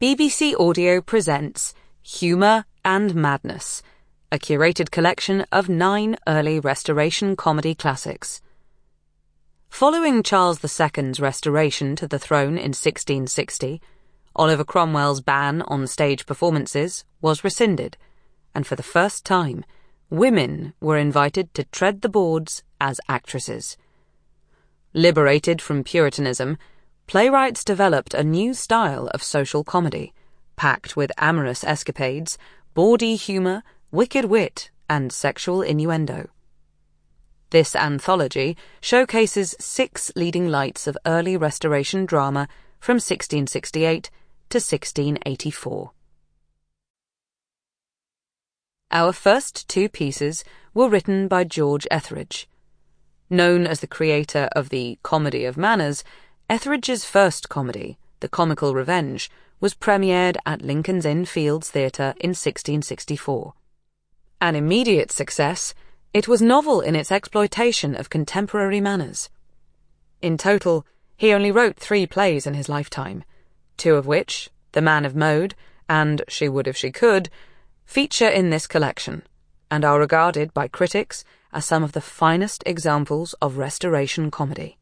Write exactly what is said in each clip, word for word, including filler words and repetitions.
B B C Audio presents Humour and Madness, a curated collection of nine early Restoration comedy classics. Following Charles the Second's restoration to the throne in sixteen sixty, Oliver Cromwell's ban on stage performances was rescinded, and for the first time, women were invited to tread the boards as actresses. Liberated from Puritanism, playwrights developed a new style of social comedy, packed with amorous escapades, bawdy humour, wicked wit, and sexual innuendo. This anthology showcases six leading lights of early Restoration drama from sixteen sixty-eight to sixteen eighty-four. Our first two pieces were written by George Etheridge. Known as the creator of the Comedy of Manners, Etheridge's first comedy, The Comical Revenge, was premiered at Lincoln's Inn Fields Theatre in sixteen sixty-four. An immediate success, it was novel in its exploitation of contemporary manners. In total, he only wrote three plays in his lifetime, two of which, The Man of Mode and She Would If She Could, feature in this collection, and are regarded by critics as some of the finest examples of Restoration comedy.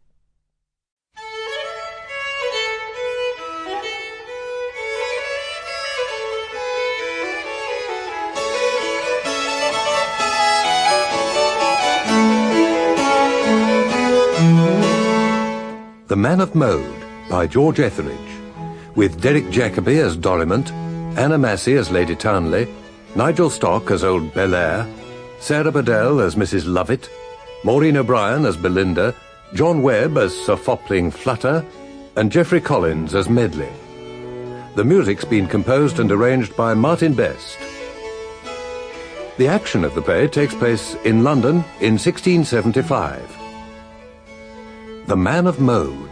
The Man of Mode by George Etheridge, with Derek Jacobi as Dorimant, Anna Massey as Lady Townley, Nigel Stock as Old Belair, Sarah Bedell as Missus Lovett, Maureen O'Brien as Belinda, John Webb as Sir Fopling Flutter, and Geoffrey Collins as Medley. The music's been composed and arranged by Martin Best. The action of the play takes place in London in sixteen seventy-five. The Man of Mode.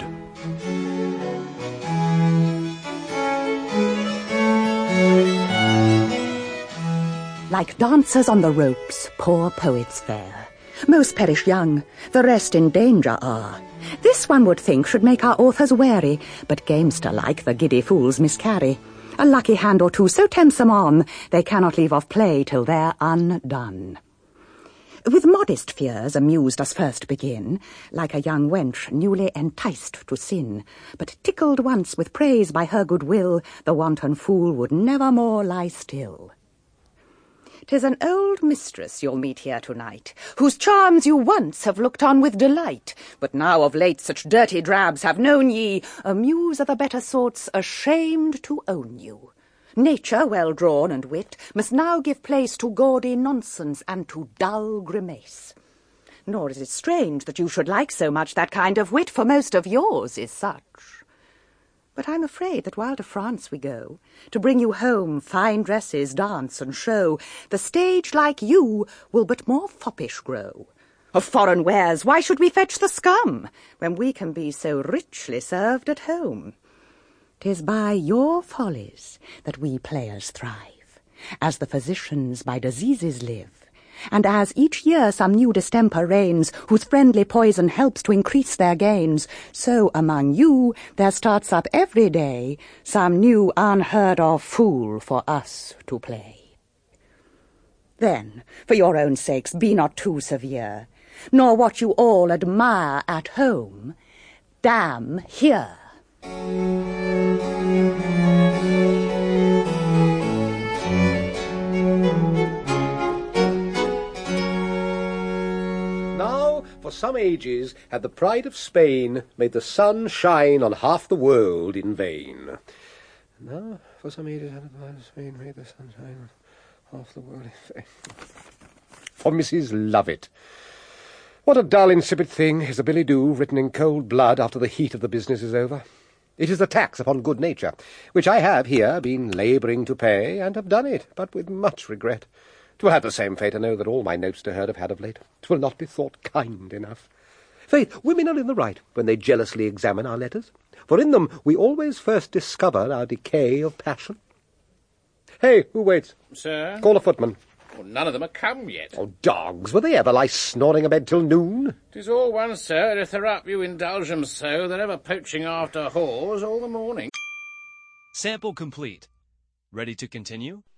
Like dancers on the ropes, poor poets fare. Most perish young, the rest in danger are. This one would think should make our authors wary, but gamester-like the giddy fools miscarry. A lucky hand or two so tempts them on, they cannot leave off play till they're undone. With modest fears amused us first begin, like a young wench newly enticed to sin. But tickled once with praise by her good will, the wanton fool would never more lie still. 'Tis an old mistress you'll meet here tonight, whose charms you once have looked on with delight. But now of late such dirty drabs have known ye, a muse of the better sorts ashamed to own you. Nature, well drawn and wit, must now give place to gaudy nonsense and to dull grimace. Nor is it strange that you should like so much that kind of wit, for most of yours is such. But I'm afraid that while to France we go, to bring you home fine dresses, dance and show, the stage like you will but more foppish grow. Of foreign wares why should we fetch the scum, when we can be so richly served at home? 'Tis by your follies that we players thrive, as the physicians by diseases live, and as each year some new distemper reigns, whose friendly poison helps to increase their gains, so among you there starts up every day some new unheard-of fool for us to play. Then, for your own sakes, be not too severe, nor what you all admire at home, damn here. Now, for some ages, had the pride of Spain made the sun shine on half the world in vain. Now, for some ages, had the pride of Spain made the sun shine on half the world in vain. For Missus Lovett. What a dull, insipid thing is a billet-doux written in cold blood after the heat of the business is over. It is a tax upon good nature, which I have here been labouring to pay, and have done it, but with much regret. 'Twill have the same fate I know that all my notes to her have had of late. 'Twill not be thought kind enough. Faith, women are in the right when they jealously examine our letters, for in them we always first discover our decay of passion. Hey, who waits? Sir? Call a footman. Well, none of them are come yet. Oh, dogs, will they ever lie snoring abed till noon? 'Tis all one, sir, if they're up you indulge them so, they're ever poaching after whores all the morning. Sample complete. Ready to continue?